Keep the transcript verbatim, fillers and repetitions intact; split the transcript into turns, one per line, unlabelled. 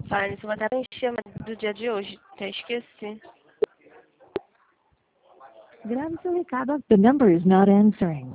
Fala nisso, vou até preencher do dia de hoje. Até esqueci.
Grave seu recado. The number is not answering.